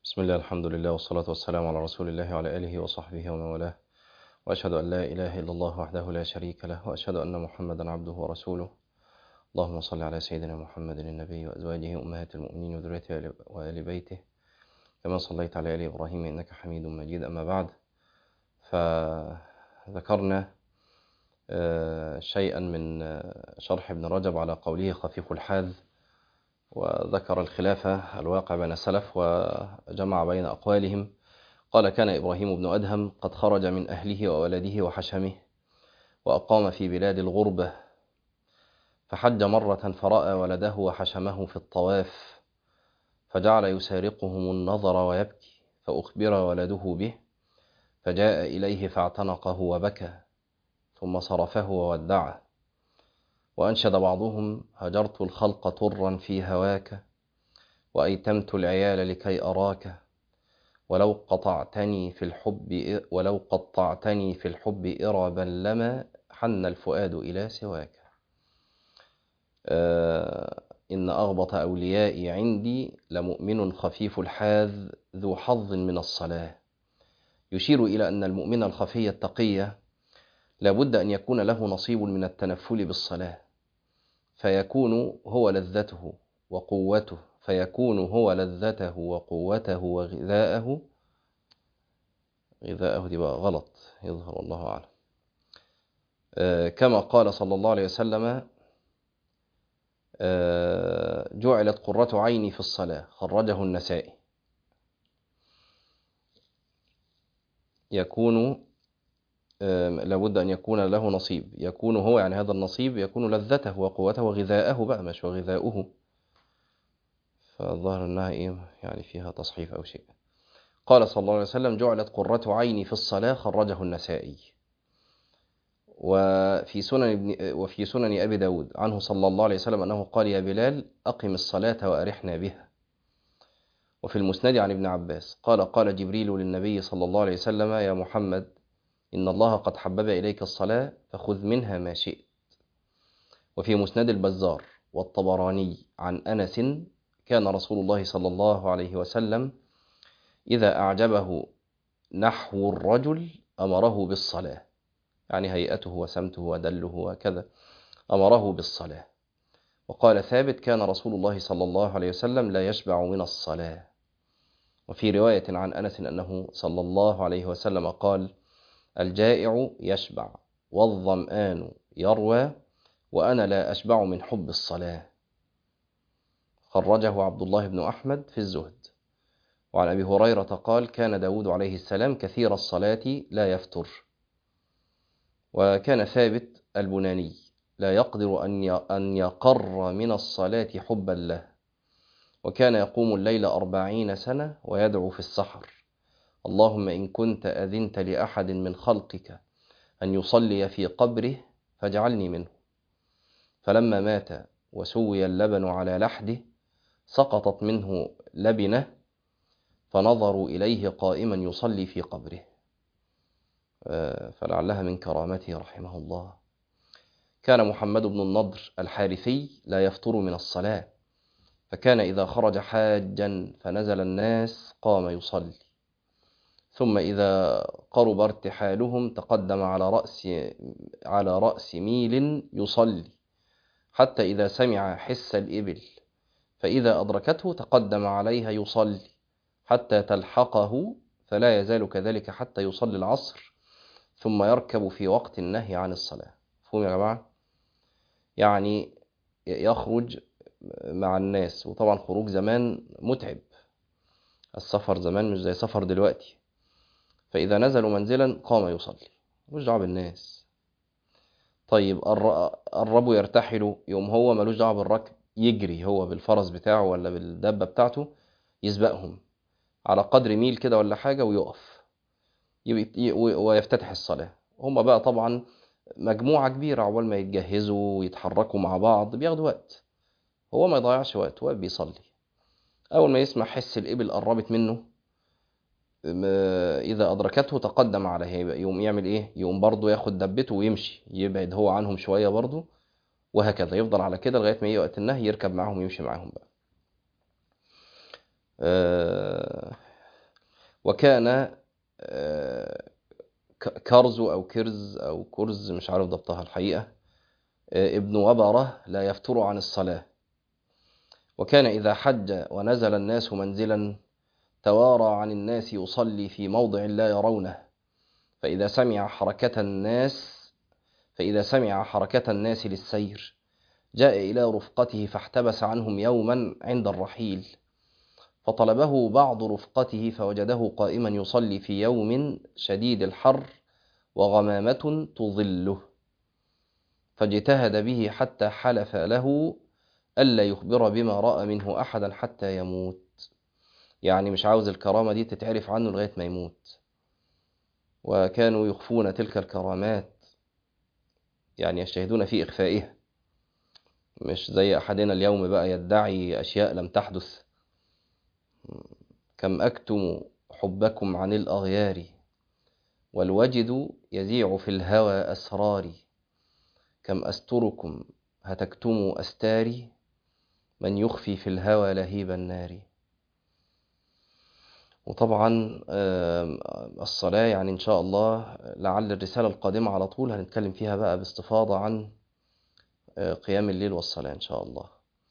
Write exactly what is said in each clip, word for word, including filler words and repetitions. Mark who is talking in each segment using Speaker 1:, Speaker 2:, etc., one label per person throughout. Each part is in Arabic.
Speaker 1: بسم الله، الحمد لله، والصلاة والسلام على رسول الله وعلى آله وصحبه ومن والاه، وأشهد أن لا إله إلا الله وحده لا شريك له، وأشهد أن محمدا عبده ورسوله. اللهم صل على سيدنا محمد النبي وأزواجه أمهات المؤمنين وذريته وآل بيته كما صليت على آل إبراهيم إنك حميد مجيد. أما بعد، فذكرنا شيئا من شرح ابن رجب على قوله خفيف الحاذ، وذكر الخلاف الواقع بين السلف وجمع بين أقوالهم. قال: كان إبراهيم بن أدهم قد خرج من أهله وولده وحشمه، وأقام في بلاد الغربة، فحج مرة فرأى ولده وحشمه في الطواف، فجعل يسارقهم النظر ويبكي، فأخبر ولده به، فجاء إليه فاعتنقه وبكى، ثم صرفه وودعه. وأنشد بعضهم: هجرت الخلق طرا في هواك، وأيتمت العيال لكي أراك، ولو قطعتني في الحب ولو قطعتني في الحب إربا لما حن الفؤاد إلى سواك. آه إن أغبط أوليائي عندي لمؤمن خفيف الحاذ ذو حظ من الصلاة. يشير إلى أن المؤمن الخفي التقي لابد أن يكون له نصيب من التنفل بالصلاة، فيكون هو لذته وقوته فيكون هو لذته وقوته وغذاءه غذاءه دي بقى غلط، يظهر الله أعلم. آه كما قال صلى الله عليه وسلم: آه جعلت قرة عيني في الصلاة، خرجه النسائي. يكون آه لابد أن يكون له نصيب، يكون هو يعني هذا النصيب يكون لذته وقوته وغذاءه بقى، مش وغذاؤه، فالظاهر أنها إيه يعني فيها تصحيف أو شيء. قال صلى الله عليه وسلم: جعلت قرة عيني في الصلاة، خرجه النسائي. وفي سنن ابن وفي سنن أبي داود عنه صلى الله عليه وسلم أنه قال: يا بلال أقم الصلاة وأرحنا بها. وفي المسند عن ابن عباس قال: قال جبريل للنبي صلى الله عليه وسلم: يا محمد، إن الله قد حبب إليك الصلاة، فخذ منها ما شئت. وفي مسند البزار والطبراني عن أنس: كان رسول الله صلى الله عليه وسلم إذا أعجبه نحو الرجل أمره بالصلاة، يعني هيئته وسمته ودله وكذا، أمره بالصلاة. وقال ثابت: كان رسول الله صلى الله عليه وسلم لا يشبع من الصلاة. وفي رواية عن أنس أنه صلى الله عليه وسلم قال: الجائع يشبع والظمآن يروى، وأنا لا أشبع من حب الصلاة. خرجه عبد الله بن أحمد في الزهد. وعن أبي هريرة قال: كان داود عليه السلام كثير الصلاة لا يفتر. وكان ثابت البناني لا يقدر أن يقر من الصلاة حبا له، وكان يقوم الليل أربعين سنة ويدعو في السحر: اللهم إن كنت أذنت لأحد من خلقك أن يصلي في قبره فاجعلني منه. فلما مات وسوي اللبن على لحده سقطت منه لبنة، فنظروا إليه قائما يصلي في قبره، فلعلها من كرامته رحمه الله. كان محمد بن النضر الحارثي لا يفطر من الصلاة، فكان إذا خرج حاجا فنزل الناس قام يصلي، ثم إذا قرب ارتحالهم تقدم على رأس على رأس ميل يصلي، حتى إذا سمع حس الإبل فإذا أدركته تقدم عليها يصلي حتى تلحقه، فلا يزال كذلك حتى يصلي العصر، ثم يركب في وقت النهي عن الصلاة. فهم يا جماعة؟ يعني يخرج مع الناس، وطبعا خروج زمان متعب، السفر زمان مش زي سفر دلوقتي. فإذا نزلوا منزلا قام يصلي، ملوش دعوة بالناس. طيب قربوا يرتحلوا، يوم هو ملوش دعوة بالركب، يجري هو بالفرس بتاعه ولا بالدابة بتاعته، يسبقهم على قدر ميل كده ولا حاجة ويقف ويفتتح الصلاة. هم بقى طبعا مجموعة كبيرة، عقبال ما يتجهزوا ويتحركوا مع بعض بياخدوا وقت، هو ما يضيعش وقت، هو بيصلي. أول ما يسمع حس الإبل قربت منه إذا أدركته تقدم عليه، يقوم يعمل إيه؟ يقوم برضه ياخد دبته ويمشي، يبعد هو عنهم شوية برضه، وهكذا يفضل على كده لغاية ما يجي وقت النهي يركب معهم ويمشي معهم بقى. وكان كرز أو كرز أو كرز مش عارف ضبطها الحقيقة، ابن وبرة لا يفتر عن الصلاة. وكان إذا حج ونزل الناس منزلا توارى عن الناس يصلي في موضع لا يرونه، فإذا سمع حركة الناس فإذا سمع حركة الناس للسير جاء إلى رفقته فاحتبس عنهم يوما عند الرحيل، فطلبه بعض رفقته فوجده قائما يصلي في يوم شديد الحر وغمامة تظله، فاجتهد به حتى حلف له ألا يخبر بما رأى منه أحدا حتى يموت. يعني مش عاوز الكرامة دي تتعرف عنه لغاية ما يموت. وكانوا يخفون تلك الكرامات، يعني يجتهدون في إخفائها، مش زي أحدنا اليوم بقى يدعي أشياء لم تحدث. كم أكتم حبكم عن الأغيار والوجد يزيع في الهوى أسراري، كم أستركم هتكتموا أستاري من يخفي في الهوى لهيب النار. وطبعا الصلاة يعني إن شاء الله لعل الرسالة القادمة على طول هنتكلم فيها بقى باستفاضة عن قيام الليل والصلاة إن شاء الله.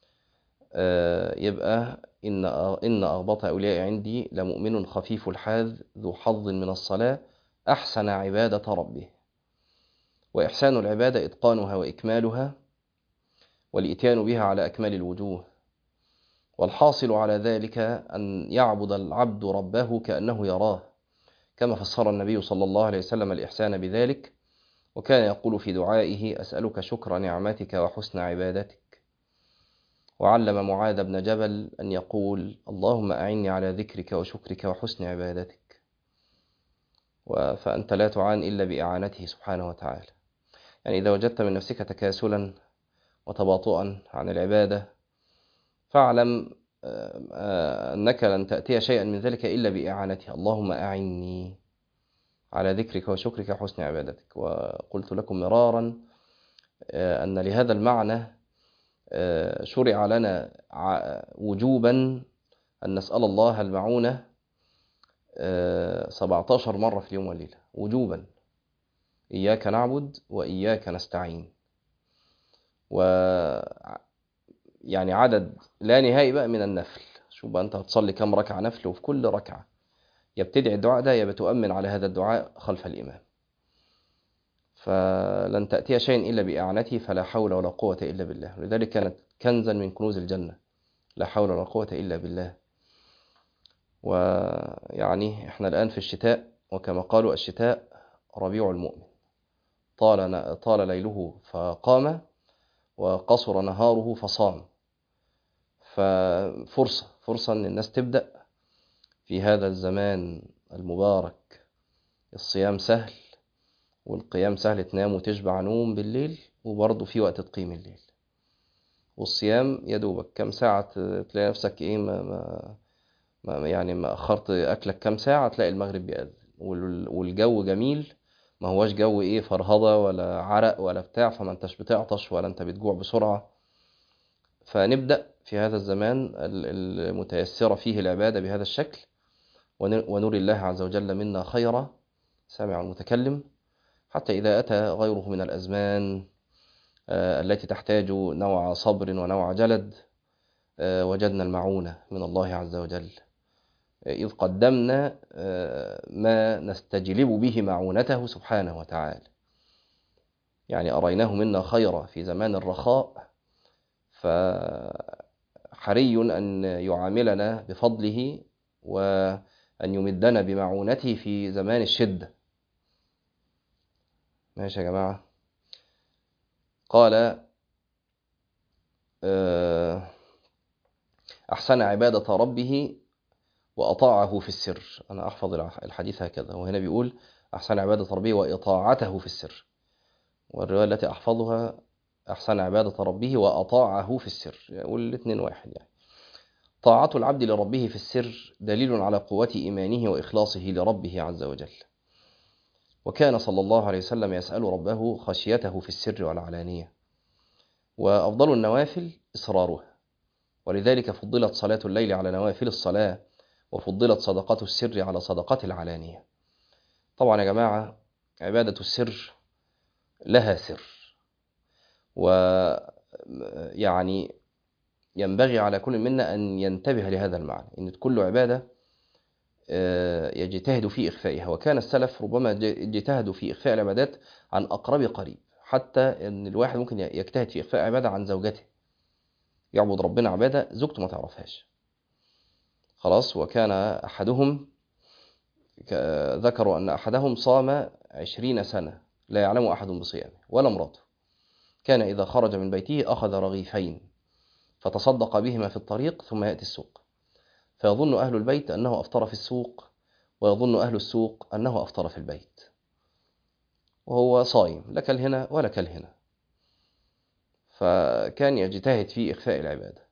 Speaker 1: يبقى إن إن أغبط أولياء عندي لمؤمن خفيف الحاذ ذو حظ من الصلاة أحسن عبادة ربه. وإحسان العبادة إتقانها وإكمالها والإتيان بها على أكمل الوجوه، والحاصل على ذلك أن يعبد العبد ربه كأنه يراه، كما فسر النبي صلى الله عليه وسلم الإحسان بذلك، وكان يقول في دعائه أسألك شكر نعمتك وحسن عبادتك. وعلم معاذ بن جبل أن يقول اللهم أعني على ذكرك وشكرك وحسن عبادتك، فأنت لا تعان إلا بإعانته سبحانه وتعالى. يعني إذا وجدت من نفسك تكاسلا وتباطؤا عن العبادة فاعلم أنك لن تأتي شيئا من ذلك إلا بإعانته. اللهم أعني على ذكرك وشكرك وحسن عبادتك. وقلت لكم مرارا أن لهذا المعنى شرع لنا وجوبا أن نسأل الله المعونة سبعة عشر مرة في اليوم والليلة وجوبا، إياك نعبد وإياك نستعين. و يعني عدد لا نهائي بقى من النفل. شوف بقى أنت هتصلي كم ركعة نفل، وفي كل ركعة يبتدع الدعاء ده يا بتؤمن على هذا الدعاء خلف الإمام. فلن تأتي شيء إلا بإعانته، فلا حول ولا قوة إلا بالله. لذلك كانت كنزا من كنوز الجنة، لا حول ولا قوة إلا بالله. ويعني إحنا الآن في الشتاء، وكما قالوا الشتاء ربيع المؤمن، طال طال ليله فقام وقصر نهاره فصام. ففرصة فرصة أن الناس تبدأ في هذا الزمان المبارك. الصيام سهل والقيام سهل، تنام وتشبع نوم بالليل، وبرضه في وقت تقيم الليل. والصيام يدوبك كم ساعة تلاقي نفسك إيه ما ما يعني ما أخرت أكلك كم ساعة تلاقي المغرب بيأذن، والجو جميل، ما هواش جو إيه فرهضة ولا عرق ولا بتاع، فما أنتش بتعطش ولا أنت بتجوع بسرعة. فنبدأ في هذا الزمان المتيسرة فيه العبادة بهذا الشكل، ونري الله عز وجل منا خيرا سامع المتكلم، حتى إذا أتى غيره من الأزمان التي تحتاج نوع صبر ونوع جلد وجدنا المعونة من الله عز وجل، إذ قدمنا ما نستجلب به معونته سبحانه وتعالى. يعني أريناه منا خيرا في زمان الرخاء، فحري أن يعاملنا بفضله وأن يمدنا بمعونته في زمان الشدة. ماشي يا جماعة. قال أحسن عبادة ربه وأطاعه في السر. أنا أحفظ الحديث هكذا، وهنا بيقول أحسن عبادة ربه وإطاعته في السر، والرواية التي أحفظها أحسن عبادة ربه وأطاعه في السر، يقول يعني الاثنين واحد. يعني طاعة العبد لربه في السر دليل على قوة إيمانه وإخلاصه لربه عز وجل. وكان صلى الله عليه وسلم يسأل ربه خشيته في السر والعلانية، وأفضل النوافل إصرارها، ولذلك فضلت صلاة الليل على نوافل الصلاة، وفضلت صدقات السر على صدقات العلانية. طبعا يا جماعة عبادة السر لها سر، ويعني ينبغي على كل منا أن ينتبه لهذا المعنى، إن كل عبادة يجتهد في إخفائها. وكان السلف ربما يجتهدوا في إخفاء العبادات عن أقرب قريب، حتى أن الواحد ممكن يجتهد في إخفاء عبادة عن زوجته، يعبد ربنا عبادة زوجته ما تعرفهاش خلاص. وكان أحدهم ذكروا أن أحدهم صام عشرين سنة لا يعلم أحد بصيامه ولا امراته، كان إذا خرج من بيته أخذ رغيفين فتصدق بهما في الطريق ثم يأتي السوق، فيظن أهل البيت أنه أفطر في السوق، ويظن أهل السوق أنه أفطر في البيت، وهو صايم لا كل هنا ولا كل هنا. فكان يجتهد في إخفاء العبادة.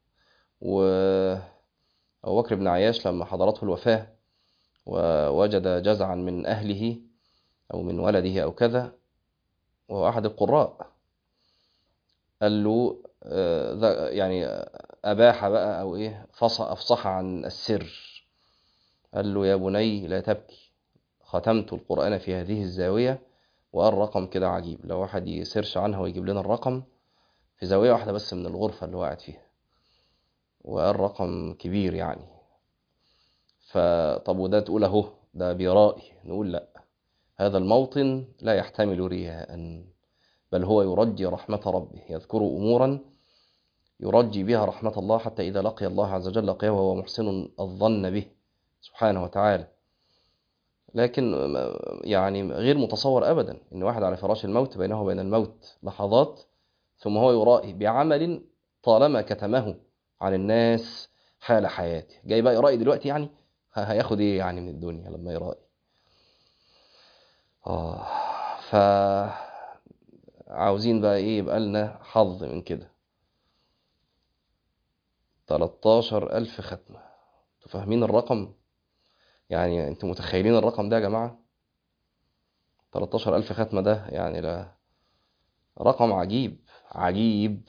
Speaker 1: وأبو بكر بن عياش لما حضرته الوفاة ووجد جزعا من أهله أو من ولده أو كذا، وهو أحد القراء، قال له يعني أباح بقى أو إيه أفصح عن السر، قال له يا بني لا تبكي، ختمت القرآن في هذه الزاوية. وقال رقم كده عجيب، لو واحد يسيرش عنها ويجيب لنا الرقم، في زاوية واحدة بس من الغرفة اللي هو قاعد فيها، وقال رقم كبير يعني. فطب وده تقول اهو ده بيرائي، نقول لا، هذا الموطن لا يحتمل رياء، بل هو يرجي رحمة ربه، يذكر أمورا يرجي بها رحمة الله، حتى إذا لقي الله عز وجل لقيه وهو محسن الظن به سبحانه وتعالى. لكن يعني غير متصور أبدا إن واحد على فراش الموت بينه وبين الموت لحظات، ثم هو يرائي بعمل طالما كتمه عن الناس حال حياته، جاي بقى يرائي دلوقتي، يعني هياخد ايه يعني من الدنيا لما يرائي؟ اه فعاوزين بقى ايه يبقى لنا حظ من كده. تلتاشر ألف ختمة، انتوا فاهمين الرقم؟ يعني انتوا متخيلين الرقم ده يا جماعة؟ تلتاشر ألف ختمة ده يعني لا رقم عجيب عجيب.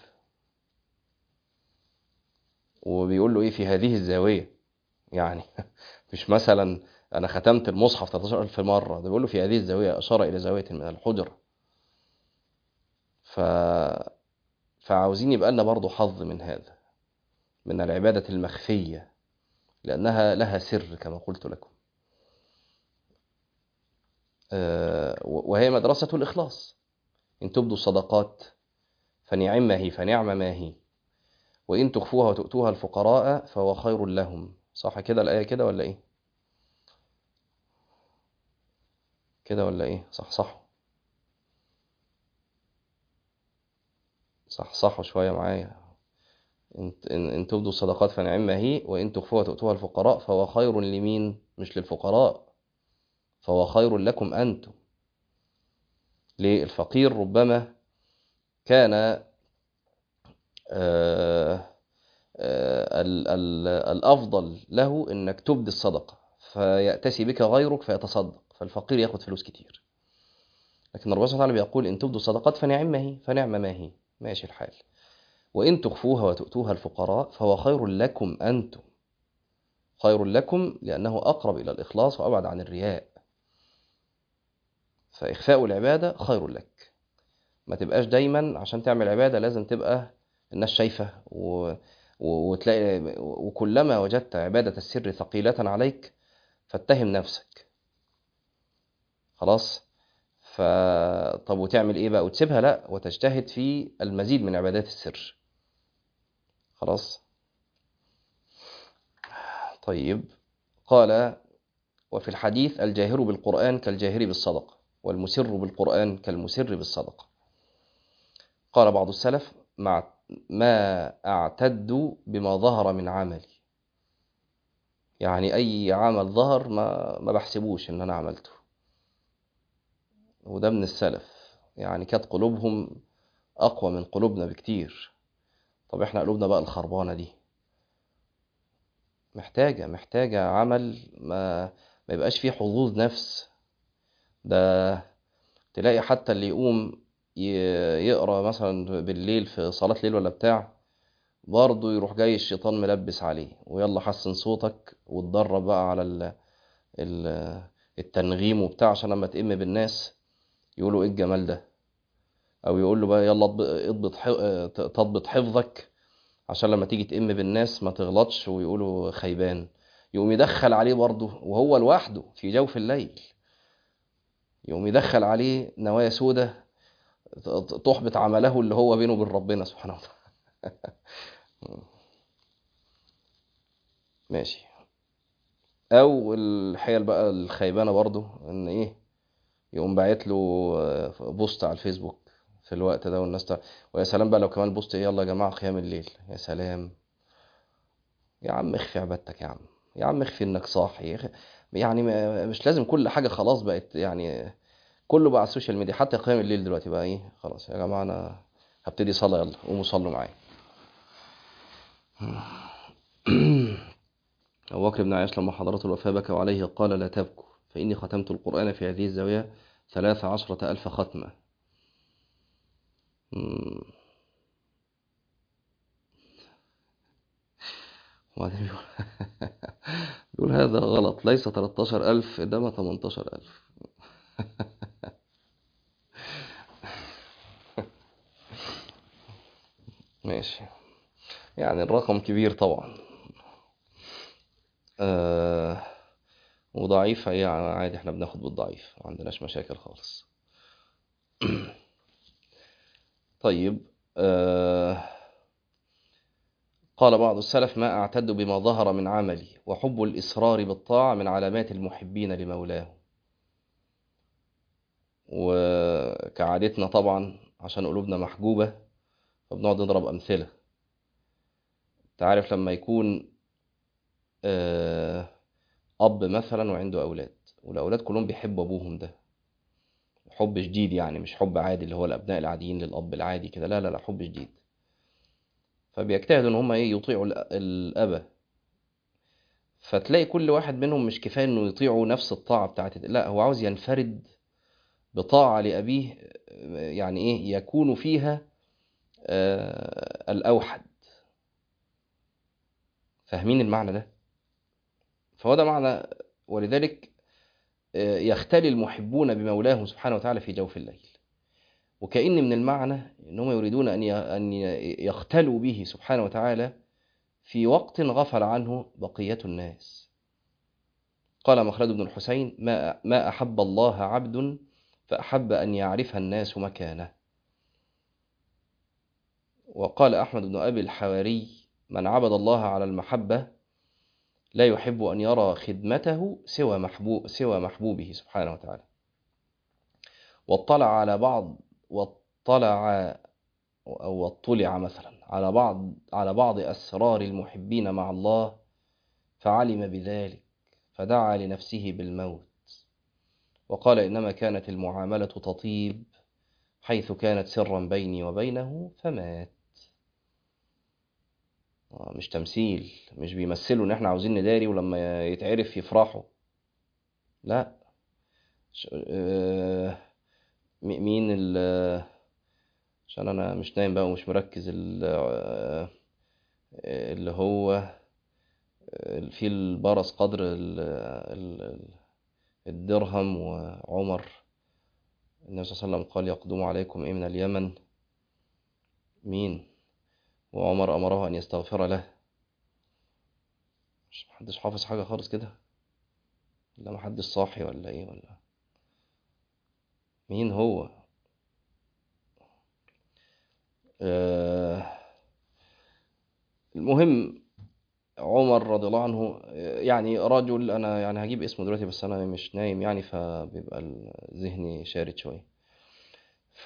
Speaker 1: وبيقول له ايه في هذه الزاوية، يعني مش مثلا انا ختمت المصحف تلتاشر ألف مرة، ده بيقول له في هذه الزاوية، اشار الى زاوية من الحجرة. ف... فعاوزين يبقى لنا برضو حظ من هذا، من العبادة المخفية، لأنها لها سر كما قلت لكم. وهي مدرسة الإخلاص، إن تبدوا الصدقات فنعم ما هي فنعم ما هي، وإن تخفوها وتؤتوها الفقراء فهو خير لهم. صح كده الآية كده ولا إيه؟ كده ولا إيه؟ صح صح صح صح شوية معايا. إن إن تبدوا الصدقات فنعم ما هي، وإن تخفوها وتؤتوها الفقراء فهو خير لمين؟ مش للفقراء، فهو خير لكم أنتم. ليه؟ الفقير ربما كان آه آه ال ال الأفضل له إنك تبدي الصدقة فيأتسي بك غيرك فيتصدق، فالفقير ياخد فلوس كتير. لكن ربنا سبحانه وتعالى بيقول إن تبدوا الصدقات فنعم ما هي فنعم ما هي، ماشي الحال. وإن تخفوها وتؤتوها الفقراء فهو خير لكم أنتم، خير لكم لأنه أقرب إلى الإخلاص وأبعد عن الرياء. فإخفاء العبادة خير لك. ما تبقاش دايما عشان تعمل عبادة لازم تبقى الناس شايفة و... وتلاقي، وكلما وجدت عبادة السر ثقيلة عليك فاتهم نفسك خلاص. ف طب وتعمل ايه بقى وتسيبها؟ لا، وتجتهد في المزيد من عبادات السر خلاص. طيب قال وفي الحديث الجاهر بالقرآن كالجاهر بالصدقة، والمسر بالقرآن كالمسر بالصدقة. قال بعض السلف مع ما أعتد بما ظهر من عملي، يعني أي عمل ظهر ما ما بحسبوش إن أنا عملته. وده من السلف، يعني كانت قلوبهم أقوى من قلوبنا بكتير. طب إحنا قلوبنا بقى الخربانة دي محتاجة محتاجة عمل ما ما يبقاش فيه حظوظ نفس. ده تلاقي حتى اللي يقوم ي- يقرأ مثلا بالليل في صلاة ليل ولا بتاع، برضه يروح جاي الشيطان ملبس عليه، ويلا حسن صوتك واتدرب بقى على ال ال التنغيم وبتاع، عشان لما تئم بالناس يقولوا ايه الجمال ده، او يقول له بقى يلا اضب- اضبط ح- تضبط حفظك عشان لما تيجي تئم بالناس ما تغلطش ويقولوا خيبان. يقوم يدخل عليه برضه وهو لوحده في جوف الليل، يقوم يدخل عليه نوايا سودة تحبط عمله اللي هو بينه وبين ربنا سبحانه وتعالى. ماشي. او الحيل بقى الخيبانه برضو ان ايه، يقوم باعت له آه، بوست على الفيسبوك في الوقت ده والناس تع... ويا سلام بقى لو كمان البوست ايه، يلا يا جماعه قيام الليل، يا سلام. يا عم اخفي عبادتك يا عم، يا عم اخفي انك صاحي يا أخي. يعني ما- مش لازم كل حاجه خلاص بقت يعني كله بقى على السوشيال ميديا. حتى قيام الليل دلوقتي بقى ايه، خلاص يا جماعه انا هبتدي صلاه، يلا قوموا صلوا معايا. أبو بكر بن عياش لما حضرته الوفاة بكى عليه قال لا تبكوا فإني ختمت القرآن في هذه الزاوية ثلاث عشرة ألف ختمة. مم. وبعدين بيقول بيقول هذا غلط، ليس تلتاشر ألف إنما تمنتاشر ألف. ماشي، يعني الرقم كبير طبعا. آه وضعيف يعني عادي، احنا بناخد بالضعيف ما عندناش مشاكل خالص. طيب. آه قال بعض السلف ما أعتد بما ظهر من عملي، وحب الإصرار بالطاعة من علامات المحبين لمولاه. وكعادتنا طبعا عشان قلوبنا محجوبة فبنقعد نضرب أمثلة. تعرف لما يكون آه، أب مثلا وعنده أولاد، والأولاد كلهم بيحبوا أبوهم ده حب شديد، يعني مش حب عادي اللي هو الأبناء العاديين للأب العادي كده، لا لا لا، حب شديد. فبيجتهدوا إن هم إيه يطيعوا الأ- الأب. فتلاقي كل واحد منهم مش كفاية إنه يطيعوا نفس الطاعة بتاعت، لا هو عاوز ينفرد بطاعة لأبيه، آه، يعني إيه يكون فيها آه، الأوحد. فاهمين المعنى ده؟ فهو ده معنى. ولذلك آه، يختلي المحبون بمولاهم سبحانه وتعالى في جوف الليل. وكأن من المعنى أنهم يريدون أن ي- أن ي- يختلوا به سبحانه وتعالى في وقت غفل عنه بقية الناس. قال مخلد بن الحسين ما ما أحب الله عبد فأحب أن يعرف الناس مكانه. وقال أحمد بن أبي الحواري من عبد الله على المحبة لا يحب أن يرى خدمته سوى محبوب سوى محبوبه سبحانه وتعالى. واطلع على بعض واطلع أو واطلع مثلا على بعض على بعض أسرار المحبين مع الله فعلم بذلك فدعا لنفسه بالموت. وقال إنما كانت المعاملة تطيب حيث كانت سرا بيني وبينه فمات. آه، مش تمثيل، مش بيمثلوا إن إحنا عاوزين نداري ولما يتعرف يفرحوا. لا. ش- آه، م- مين ال عشان أنا مش نايم بقى ومش مركز ال- آه، اللي هو في البرص قدر ال- ال- الدرهم. وعمر النبي صلى الله عليه وسلم قال يقدم عليكم إيه من اليمن. مين؟ وعمر أمره أن يستغفر له. مش محدش حافظ حاجة خالص كده؟ لا محدش صاحي ولا إيه ولا مين هو؟ آه المهم عمر رضي الله عنه، آه، يعني رجل أنا يعني هجيب اسمه دلوقتي بس أنا مش نايم يعني فبيبقى ذهني شارد شوية. ف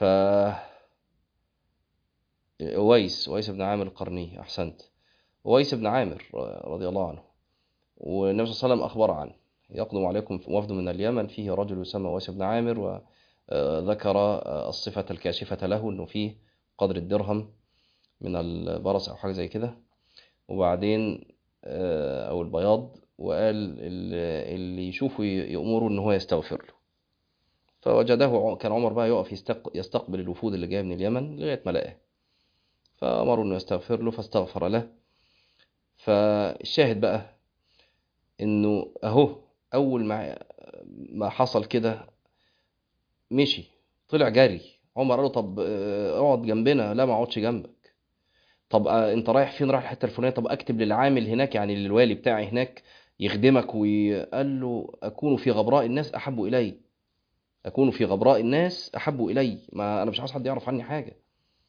Speaker 1: أويس أويس بن عامر القرني، أحسنت. أويس بن عامر رضي الله عنه، والنبي صلى الله عليه وسلم أخبر عنه يقدم عليكم وفد من اليمن فيه رجل يسمى أويس بن عامر، وذكر الصفة الكاشفة له أنه فيه قدر الدرهم من البرص أو حاجة زي كده، وبعدين أو البياض، وقال اللي يشوفه يأمره أنه هو يستغفر له. فوجده كان عمر بقى يقف يستقبل الوفود اللي جايه من اليمن لغاية ما لقاه. فأمره أنه يستغفر له فاستغفر له. فالشاهد بقى أنه أهو أول ما ما حصل كده مشي، طلع جري. عمر قال له طب آه، اقعد جنبنا. لا، ما اقعدش جنبك. طب آه، انت رايح فين؟ رايح الحته الفلانيه. طب اكتب للعامل هناك، يعني للوالي بتاعي هناك يخدمك. وقال له اكون في غبراء الناس احب الي، اكون في غبراء الناس احب الي. ما انا مش عاوز حد يعرف عني حاجه.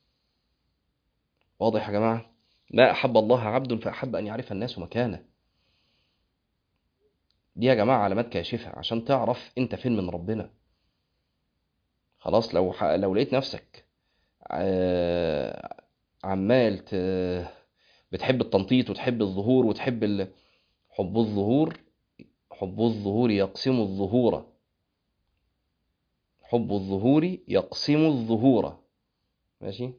Speaker 1: واضح يا جماعه؟ ما احب الله عبد فاحب ان يعرف الناس مكانه. دي يا جماعه علامات كاشفه عشان تعرف انت فين من ربنا. خلاص، لو ح... لو لقيت نفسك آه، عمال ت... بتحب التنطيط وتحب الظهور وتحب ال... حب الظهور، حب الظهور يقسم الظهور، حب الظهور يقسم الظهور. ماشي.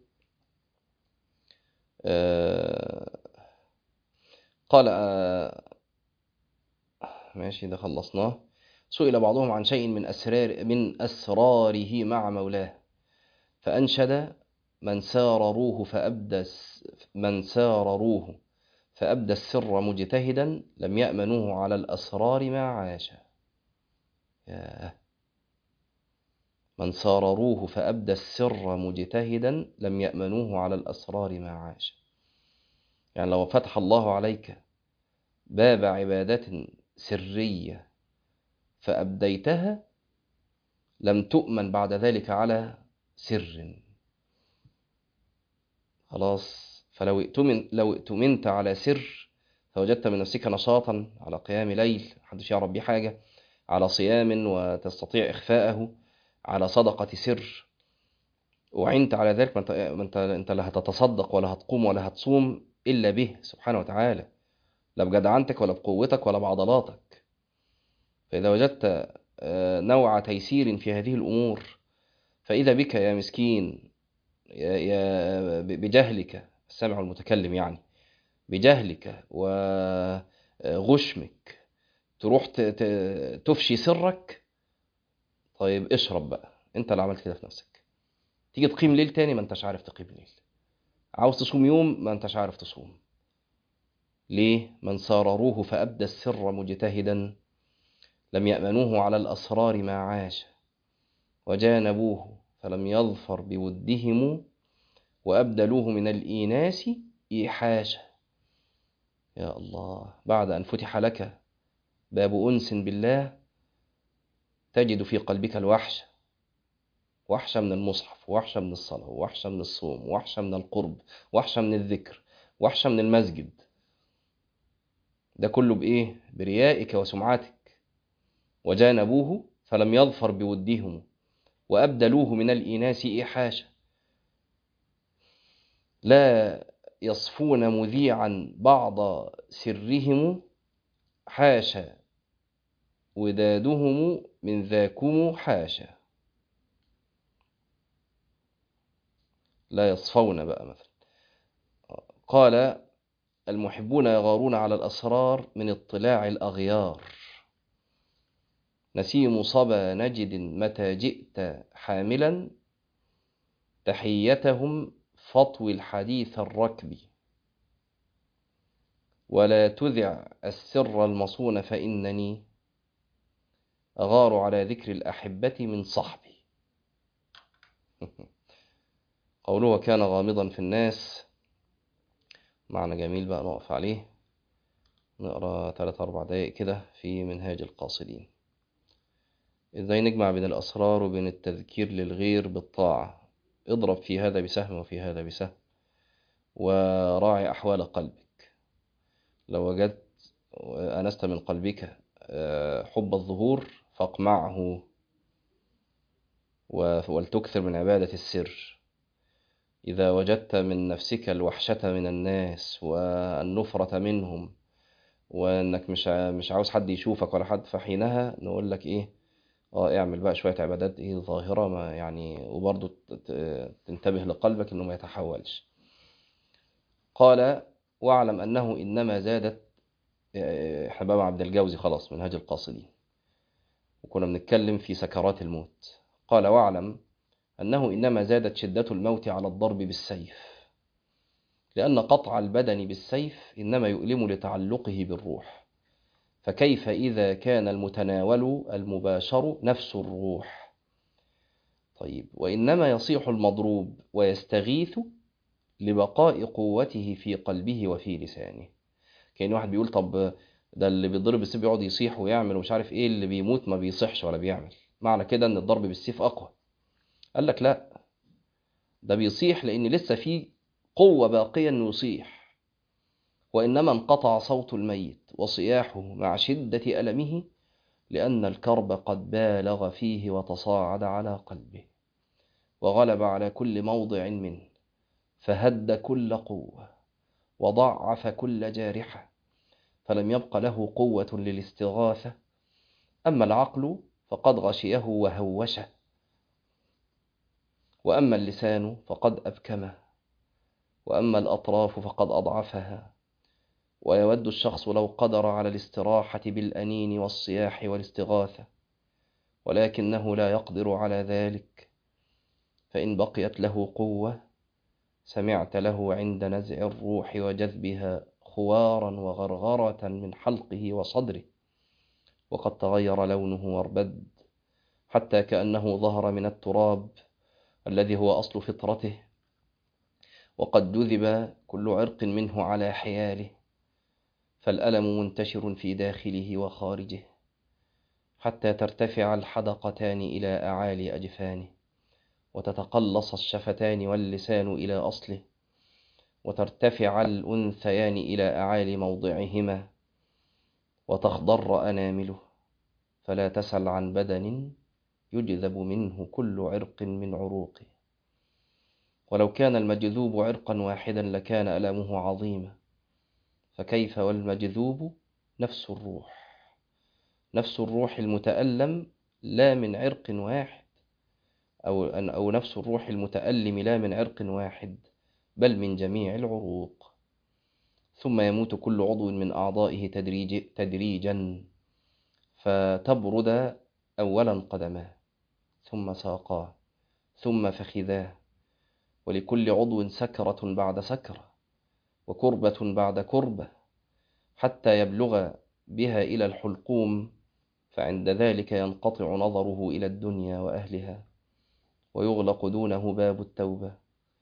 Speaker 1: آه... قال آه... ماشي، ده خلصناه. سئل بعضهم عن شيء من أسرار من أسراره مع مولاه فأنشد: من سارروه فأبدى من سارروه فأبدى السر مجتهدا لم يأمنوه على الأسرار ما عاش. ياه. من سارروه فأبدى السر مجتهدا لم يأمنوه على الأسرار ما عاش. يعني لو فتح الله عليك باب عبادة سرية فأبديتها لم تؤمن بعد ذلك على سر. خلاص. فلو ائتمن لو ائتمنت على سر فوجدت من نفسك نشاطا على قيام ليل محدش يعرف بيه حاجة، على صيام وتستطيع إخفاءه، على صدقة سر، وعنت على ذلك، ما انت ما انت انت لا هتتصدق ولا هتقوم ولا هتصوم الا به سبحانه وتعالى، لا بجدعنتك ولا بقوتك ولا بعضلاتك. فاذا وجدت آه، نوع تيسير في هذه الامور فاذا بك يا مسكين، يا يا بجهلك، السامع المتكلم يعني، بجهلك وغشمك تروح ت- ت- تفشي سرك. طيب اشرب بقى، انت اللي عملت كده في نفسك. تيجي تقيم ليل تاني ما انتش عارف تقيم ليل، عاوز تصوم يوم ما انتش عارف تصوم. ليه؟ من سارروه فأبدى السر مجتهدا لم يأمنوه على الأسرار ما عاش، وجانبوه فلم يظفر بودهم وأبدلوه من الإيناس إيحاشا. يا الله، بعد أن فتح لك باب أنس بالله تجد في قلبك الوحشة، وحشة من المصحف، وحشة من الصلاة، وحشة من الصوم، وحشة من القرب، وحشة من الذكر، وحشة من المسجد. ده كله بإيه؟ بريائك وسمعتك. وجانبوه فلم يظفر بودهم وأبدلوه من الإناث إيحاشا. لا يصفون مذيعا بعض سرهم حاشا ودادهم من ذاكم حاشا. لا يصفون بقى مثلا. قال: المحبون يغارون على الأسرار من اطلاع الأغيار. نسيم صبا نجد متى جئت حاملا تحيتهم فطوي الحديث الركب. ولا تذع السر المصون فإنني أغار على ذكر الأحبة من صحبي. قوله كان غامضا في الناس معنى جميل بقى نقف عليه. نقرأ ثلاث أربع دقائق كده في منهاج القاصدين. إزاي نجمع بين الأسرار وبين التذكير للغير بالطاعة؟ اضرب في هذا بسهم وفي هذا بسهم، وراعي أحوال قلبك. لو وجدت أنست من قلبك حب الظهور فاقمعه ولتكثر من عبادة السر. إذا وجدت من نفسك الوحشة من الناس والنفرة منهم وإنك مش مش عاوز حد يشوفك ولا حد، فحينها نقول لك إيه؟ اه اعمل بقى شوية عبادات إيه ظاهرة ما يعني، وبرضه تنتبه لقلبك إنه ما يتحولش. قال: واعلم أنه إنما زادت. إحنا بقى مع عبد الجوزي خلاص منهاج القاصدين، وكنا بنتكلم في سكرات الموت. قال: واعلم أنه إنما زادت شدة الموت على الضرب بالسيف لأن قطع البدن بالسيف إنما يؤلم لتعلقه بالروح، فكيف إذا كان المتناول المباشر نفس الروح؟ طيب، وإنما يصيح المضروب ويستغيث لبقاء قوته في قلبه وفي لسانه. كأن واحد بيقول طب ده اللي بيضرب بالسيف بيقعد يصيح ويعمل ومش عارف ايه، اللي بيموت ما بيصيحش ولا بيعمل، معنى كده ان الضرب بالسيف اقوى؟ قال لك لا، ده بيصيح لان لسه في قوة باقية انه يصيح، وإنما انقطع صوت الميت وصياحه مع شدة ألمه لأن الكرب قد بالغ فيه وتصاعد على قلبه وغلب على كل موضع منه، فهد كل قوة وضعف كل جارحة، فلم يبق له قوة للاستغاثة. أما العقل فقد غشيه وهوشه، وأما اللسان فقد أبكمه، وأما الأطراف فقد أضعفها. ويود الشخص لو قدر على الاستراحة بالأنين والصياح والاستغاثة، ولكنه لا يقدر على ذلك، فإن بقيت له قوة سمعت له عند نزع الروح وجذبها خوارا وغرغرة من حلقه وصدره، وقد تغير لونه واربد حتى كأنه ظهر من التراب الذي هو أصل فطرته، وقد جذب كل عرق منه على حياله، فالألم منتشر في داخله وخارجه حتى ترتفع الحدقتان إلى أعالي أجفانه، وتتقلص الشفتان واللسان إلى أصله، وترتفع الأنثيان إلى أعالي موضعهما، وتخضر أنامله، فلا تسل عن بدن يجذب منه كل عرق من عروقه. ولو كان المجذوب عرقا واحدا لكان ألمه عظيما، فكيف والمجذوب نفس الروح، نفس الروح المتألم لا من عرق واحد، أو, أو نفس الروح المتألم لا من عرق واحد بل من جميع العروق. ثم يموت كل عضو من أعضائه تدريج تدريجا، فتبرد أولا قدماه، ثم ساقاه، ثم فخذاه، ولكل عضو سكرة بعد سكرة، وكربة بعد كربة، حتى يبلغ بها إلى الحلقوم، فعند ذلك ينقطع نظره إلى الدنيا وأهلها، ويغلق دونه باب التوبة،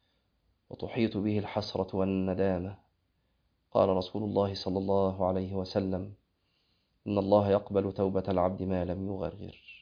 Speaker 1: وتحيط به الحسرة والندامة. قال رسول الله صلى الله عليه وسلم: إن الله يقبل توبة العبد ما لم يغرغر.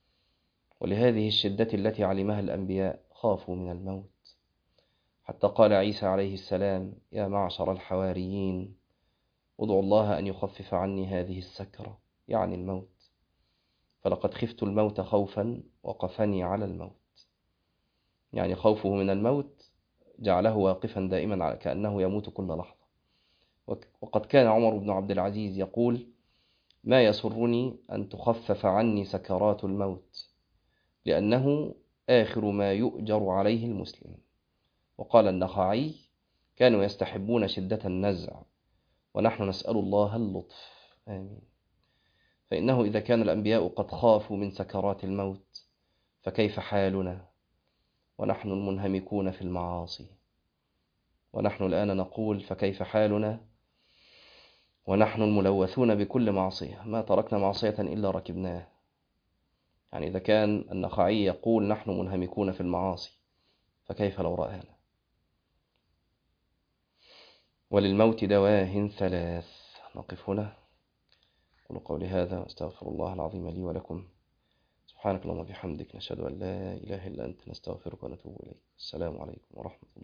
Speaker 1: ولهذه الشدة التي علمها الأنبياء خافوا من الموت، حتى قال عيسى عليه السلام: يا معشر الحواريين ادعوا الله أن يخفف عني هذه السكرة، يعني الموت، فلقد خفت الموت خوفا وقفني على الموت. يعني خوفه من الموت جعله واقفا دائما كأنه يموت كل لحظة. وقد كان عمر بن عبد العزيز يقول: ما يسرني أن تخفف عني سكرات الموت، لأنه آخر ما يؤجر عليه المسلم. وقال النخعي: كانوا يستحبون شدة النزع، ونحن نسأل الله اللطف، آمين. فإنه إذا كان الأنبياء قد خافوا من سكرات الموت، فكيف حالنا ونحن المنهمكون في المعاصي؟ ونحن الآن نقول: فكيف حالنا ونحن الملوثون بكل معصية، ما تركنا معصية إلا ركبناه. يعني إذا كان النخعي يقول نحن منهمكون في المعاصي، فكيف لو رآنا؟ وللموت دواه ثلاث. نقف هنا. أقول قولي هذا واستغفر الله العظيم لي ولكم. سبحانك اللهم وبحمدك، نشهد أن لا إله إلا أنت، نستغفرك ونتوب إليك. السلام عليكم ورحمة الله.